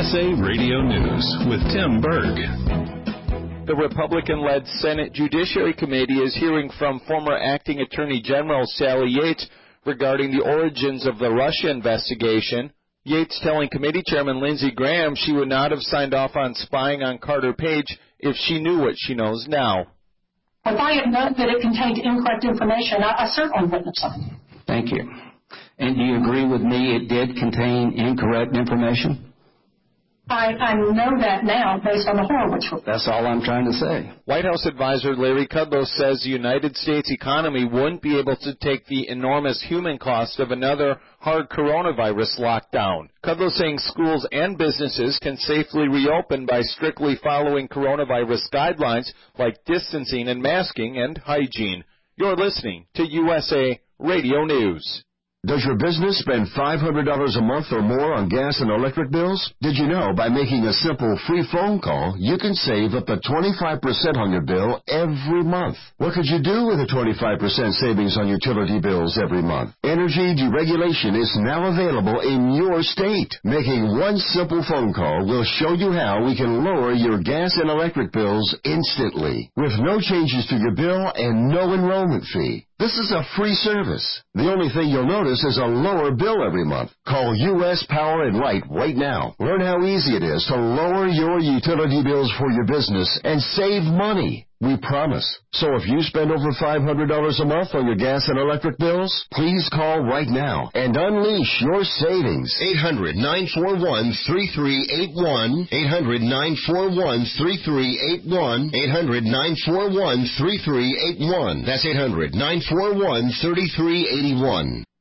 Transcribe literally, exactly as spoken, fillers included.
S A Radio News with Tim Berg. The Republican-led Senate Judiciary Committee is hearing from former Acting Attorney General Sally Yates regarding the origins of the Russia investigation. Yates telling committee chairman Lindsey Graham she would not have signed off on spying on Carter Page if she knew what she knows now. If I had known that it contained incorrect information, I, I certainly wouldn't have signed. Thank you. And do you agree with me it did contain incorrect information? I, I know that now based on the Horowitz report. That's all I'm trying to say. White House advisor Larry Kudlow says the United States economy wouldn't be able to take the enormous human cost of another hard coronavirus lockdown. Kudlow saying schools and businesses can safely reopen by strictly following coronavirus guidelines like distancing and masking and hygiene. You're listening to U S A Radio News. Does your business spend five hundred dollars a month or more on gas and electric bills? Did you know by making a simple free phone call, you can save up to twenty-five percent on your bill every month? What could you do with a twenty-five percent savings on utility bills every month? Energy deregulation is now available in your state. Making one simple phone call will show you how we can lower your gas and electric bills instantly, with no changes to your bill and no enrollment fee. This is a free service. The only thing you'll notice is a lower bill every month. Call U S Power and Light right now. Learn how easy it is to lower your utility bills for your business and save money. We promise. So if you spend over five hundred dollars a month on your gas and electric bills, please call right now and unleash your savings. eight hundred, nine four one, three three eight one. eight hundred, nine four one, three three eight one. eight hundred, nine four one, three three eight one. That's eight hundred, nine four one, three three eight one.